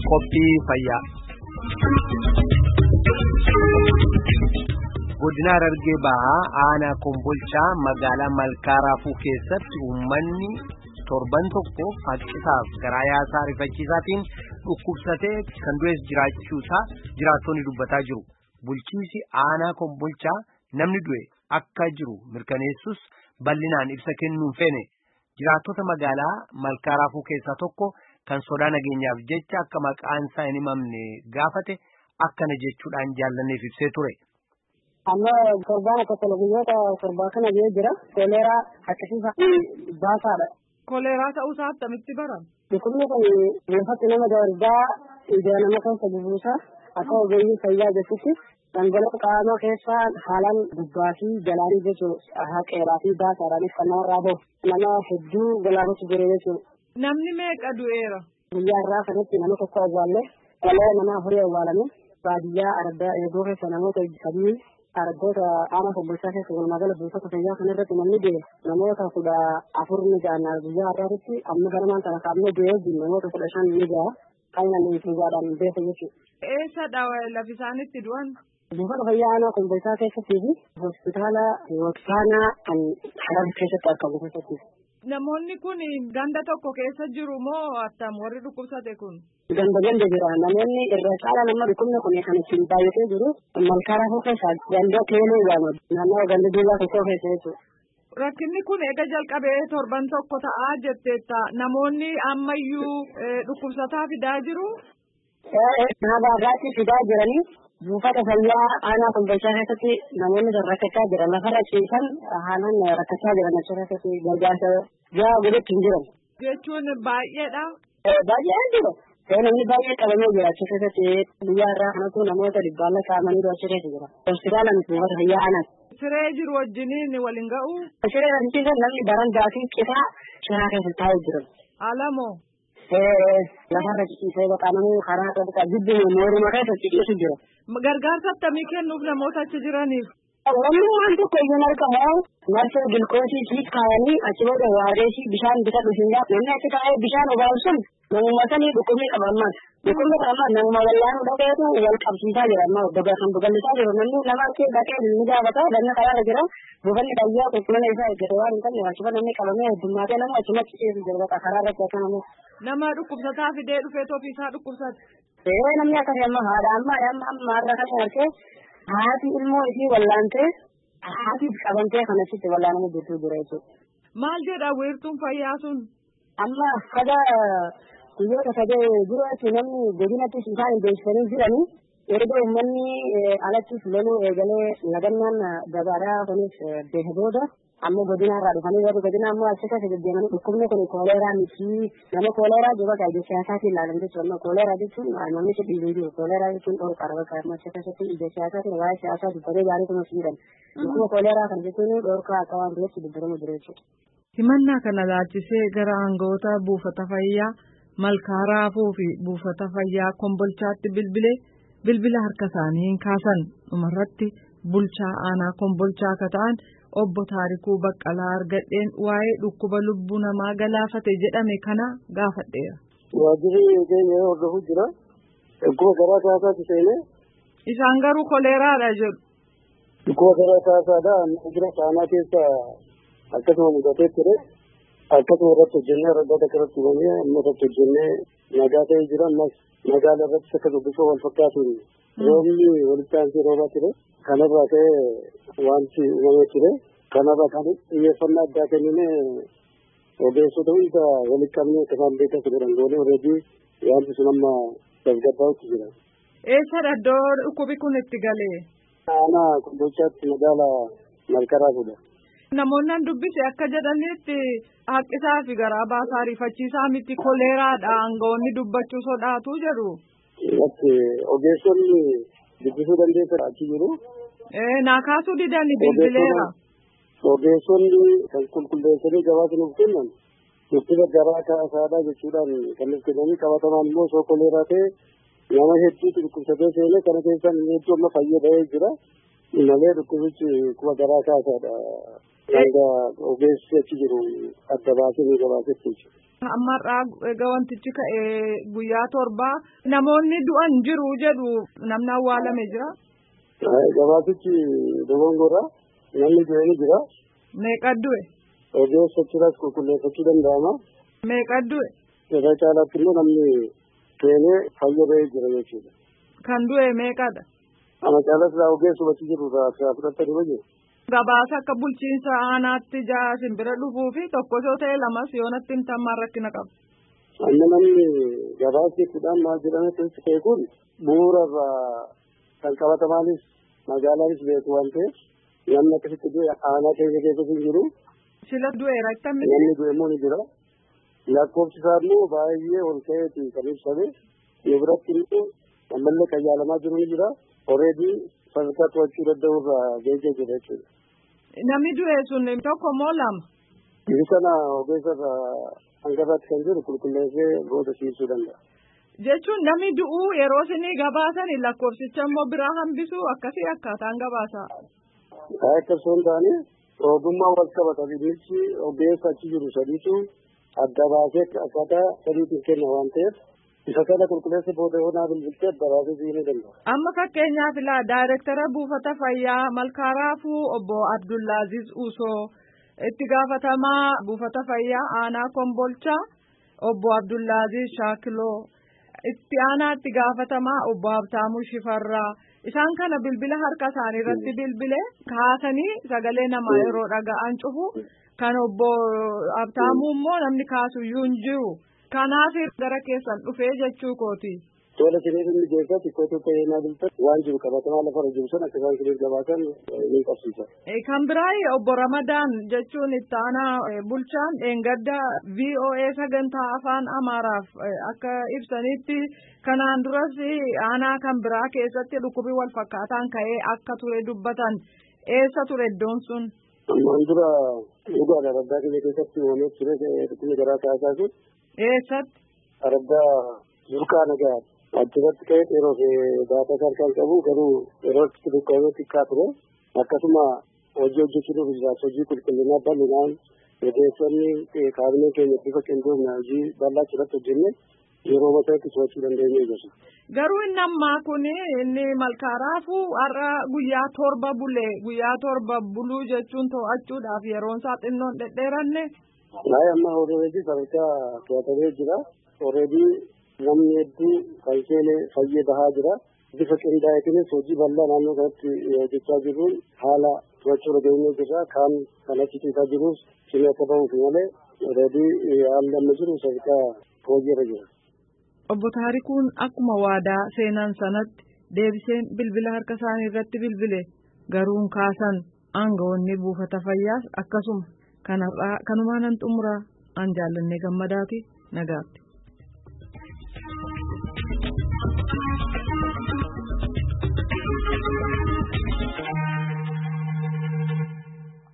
Qophii fayyaa. Godina Harargee Bahaa aanaa Kombolchaa magaalaa Malkaaraafuu keessatti uummanni torban tokko faccisaaf garaa yaasaa rifachiisaatiin dhukkubsatee kan du'es jiraachuusaa jiraattonni dubbataa jiru. Bulchiisi aanaa Kombolchaa namni du'e akka jiru mirkaneessus bal'inaan ibsa kennuun feene. Jiraattota magaalaa Malkaaraafuu keessaa tokko kan sodaa nageenyaaf jecha akka maqaan isaa hin himamne gaafate akkana jechuudhaan jaallanneef ibsee ture. Amma torbaan akka televizyoota torbaa kana jira koleeraa akkasiisa baasaadha. Koleeraa ta'uusaa akkamitti barama? Dhukkubni kun buufatti nama dardaa ija nama keessa bubuusa akka ogeeyyii fayyaa jechuutti dhangala'oo qaama keessaa haalaan gubbaa fi galaanii jechuudha haqeeraa fi baasaadhaanis kan namarraa bahu nama hedduu galaafatu jira jechuudha. Namni meeqa du'eera? Guyyaa irraa kanatti nama tokko awwaalle qal'oo nama afurii awwaalame baadiyyaa argaa eeguu keessa namoota sadii argoota aanaa Kombolchaa keessa walumagala buufata fayyaa kanarratti namni du'e namoota 14 ni ga'a guyyaa irraatti amma garamaan kana kaa'amee du'e namoota 15 ni ga'a kan namni tuubaadhaan beeku jechuudha. Eessadha lafi isaanitti du'an? Buufata fayyaa aanaa Kombolchaa keessatti fi hospitaala Waqtaanaa kan Harar keessatti argamu keessatti. Namoonni kun ganda tokko keessa jiru moo attam warri dhukkubsate kun? Ganda jira. Namoonni irra caala nama dhukkubni kun kan ittiin baay'atee jiru Malkaaraafuu keessa ganda Teelee jedhama. Naannoo ganda Duubaa tokko keessa jechuudha. Rakkinni kun eega jalqabee torban tokko ta'aa jetteetta. Namoonni ammayyuu dhukkubsataa fidaa jiru? Naabaarraatti fidaa jiranii buufata fayyaa aanaa Kombolchaa keessatti namoonni rakkachaa jiran lafarra ciisan haalaan rakkachaa jiran achi keessatti gargaarsa gaa godhetti hin jiran. Jechuun baay'eedha? Baay'ee jira. Namni baay'ee qabamee jira achi keessatti guyyaa irraa kanatti namoota dhibbaan kaa'amanii achi keessa jira. Hospitaalaan buufata fayyaa aanaati. Siree jiru wajjiniin waliin ga'u? Siree ramsiisan namni barandaa fi citaa shiraa keessa taa'ee jiran. Alamoo? Lafarra ciisee baqanamuu karaa tokko jibbuu mooruma keessa ciisu jira. Gargaarsa akkamii kennuuf namoota achi jiraniif? Namni waan tokko iyyuu argamu marsee gilkoosii siif kaayanii achi booda waareesii bishaan bita dhufingaa namni achi taa'ee bishaan obaasu sun namummaa sanii dhukkubni qaba ammas. Dhukkubni qaba ammas namuma wallaanuu dhaqeetu wal qabsiisaa jira ammas kan babal'isaa jiru namni nama harkee dhaqee ni gaafata namni karaarra jira buufanni fayyaa qulqullina isaa eeggate waan hin qabne achiba namni qabamee heddummaatee nama achumatti ciisu jira karaarratti akka namu. Nama dhukkubsataa fidee dhufee ofiisaa dhukkubsate. Namni akkasii amma haadha amma har'a kan harkee haati ilmoo isii wallaantee haatiif qabamtee kanatti wallaanamu jirtu jira jechuudha. Maal jedha wiirtuun fayyaa sun? Amma haga guyyoota sadee duraatti namni godinattis isaan hin beeksisanii jiranii erga uummanni alattis loluu eegalee lagannaan gabaadhaa kunis beeka booda amma godinaarraa dhufanii warri godinaa ammoo achi keessa deddeemanii dhukkubni kun kooleeraa miti nama kooleeraa jiru bakka ija siyaasaatiin ilaalan jechuudha amma kooleeraa jechuun namichi dhiibee jiru kooleeraa jechuun dhorqara bakka amma achi keessatti ija siyaasaatiin waa'ee siyaasaa dubbatee gaarii kunuunsi jedhan dhukkuba kooleeraa kan jechuun dhorkaa akka waan biratti dubbatamu jira jechuudha. Himannaa kana laalchisee gara aangawoota buufata fayyaa Malkaaraafuu fi buufata fayyaa Kombolchaatti bilbila harka isaanii hin kaasan dhumarratti bulchaa aanaa Kombolchaa akka ta'an obbo Taarikuu Baqqalaa argadheen waa'ee dhukkuba lubbuu namaa galaafate jedhame kana gaafadheera. Waajjirri keenya hordofuu jira. Dhukkuba garaa kaasaatti seenee. Isaan garuu koleeraadha jedhu. Dhukkuba garaa kaasaadha jira aanaa keessa akkasuma mudatee ture. Akkasuma irratti hojjennee radda irratti hubamee amma irratti hojjennee nagaa ta'ee jira ammas magaalaa irratti akka dubbisoo wal fakkaatuun roobni walitti aansee roobaa ture. Kanarraa ka'ee wanti uumamee ture. Kanarraa kan xiyyeeffannaa addaa kennine ogeessota hunda walitti qabnee akka isaan beekan jedhan goonee already wanti sun amma tasgabbaa'utti jira. Eessadha iddoo dhukkubi kun itti galee? Aanaa Kombolchaatti magaalaa Malkaaraafudha. Namoonni dubbise akka jedhanitti haqqisaa fi garaa baasaa rifachiisaa miti koleeraadha aangawoonni dubbachuu sodaatu jedhu. Ogeessonni dubbisuu dandeessan achi jiru. Naa kaasuu didanii bilbileera. Ogeessonni kan qulqulleessanii gabaasa nuuf kennan dhukkuba garaa kaasaadha jechuudhaan kan nuuf kennanii qabatamaan immoo osoo koleeraa ta'e nama hedduutu dhukkubsatee seenee kana keessaan hedduu amma fayyadamee jira. Malee dhukkubichi dhukkuba garaa kaasaadha Hanga ogeessi achi jiru adda baasee ni gabaasetti. Ammarraa egaa wantichi ka'ee guyyaa torbaa namoonni du'an jiru jedhu namni awwaalame jira. Gabaasichi dogongora namni du'e ni jira. Meeqa du'e? Ogeessa achiras qulqulleeffachuu danda'ama. Meeqa du'e? Irra caalaatti immoo namni keenee fayyadee jira jechuudha. Kan du'e meeqadha? Ana caalas ogeessuma achi jiru fudhatanii wajjin. Gabaasa akka bulchiinsa aanaatti simbira dhufuu fi tokko yoo ta'e lamas yoo natti himtammaan rakkina qaba. Amma namni gabaasni kudhaan maal jedhame keessi ta'e kun bu'uura kan qabatamaanis magaalaanis beeku waan ta'eef namni akkasitti du'e aanaa keessa keessatti hin jiru. Sila du'eera ittamni. Namni du'e immoo ni jira. Lakkoofsi isaa immoo baay'ee ol ka'eeti kan ibsame. Yoo biratti immoo ammallee kan yaalamaa jiru ni jira. Already sadarkaa to'achuu danda'u irraa geejjee jira jechuudha. Namni du'e sun tokko moo lama? Biyyi kana ogeessa hangafaatti kan jiru qulqulleessee booda siibsuu danda'a. Jechuun namni du'uu yeroo isinii gabaasan lakkoofsicha immoo biraa hambisuu akkasii akkaataan gabaasa. Akkasuma hin taane ogummaa wal qabata biyyichi ogeessa achi jiru sadiitu adda baasee akkaataa sadiitiin kenna waan ta'eef isa kana qulqulleessa booda yoo naa bilbiltee adda baasee siibsuu danda'a. Amma fakkeenyaaf daayireektara buufata fayyaa Malkaaraafuu obbo Abdullaaziz Usoo itti gaafatamaa buufata fayyaa aanaa Kombolchaa obbo Abdullaaziz Shaakiloo itti aanaa itti gaafatamaa obbo Habtaamuu Shifarraa isaan kana bilbila harka isaanii irratti bilbilee kaasanii sagalee namaa yeroo dhaga'an cufu kan obbo Habtaamuu immoo namni kaasuyyuu hin jiru. Kanaaf gara keessan dhufee jechuu kooti. Tola siniif inni geessaa xiqqootu ta'ee naa bilta waan jiru qabatamaa lafarra jiru sana akka isaan siniif gabaasan ni qabsiisa. Kan biraa obbo Ramadaan jechuun itti aanaa bulchaan dheengadda VOA sagantaa afaan Amaaraaf akka ibsanitti kanaan duras aanaa kan biraa keessatti dhukkubii wal fakkaataan ka'ee akka ture dubbatan eessa ture iddoon sun? Ammaan dura dhugaadha raddaa keenya keessatti uumamee ture dhukkubii garaa kaasaa sun. Eessatti? Raddaa Durqaa Nagaa achirratti ka'ee yeroo daataa harkaan qabu garuu yeroo itti dhukkubee xiqqaa ture akkasuma hojii hojjechuudhaaf jiraatu hojii qulqullinaa bal'inaan ogeessonni kaabinee keenya bifa qindoomina hojii bal'aa achirratti hojjenne yeroo mataatti to'achuu dandeenye jechuudha. Garuu inni ammaa kun inni Malkaaraafuu har'a guyyaa torba buluu jechuun to'achuudhaaf yeroon isaa xinnoon dhedheeranne. Amma already sadarkaa to'atamee jira. Already namni hedduu kan seenee fayyee bahaa jira. Bifa qindaa'eetiinis hojii bal'aa naannoo kanatti hojjechaa jirruun haala to'achuu dhageenyee jirra. Kaan kan achi ciisaa jirus cimee akka bahuuf malee already haalli amma jiru sadarkaa hojiirra jira. Obbo Taarikuun akkuma waadaa seenan sanatti deebiseen bilbila harka isaanii irratti bilbile garuun kaasan aangawoonni buufata fayyaas akkasuma kanarraa kanumaan xumuraa an jaallannee gammadaati nagaatti.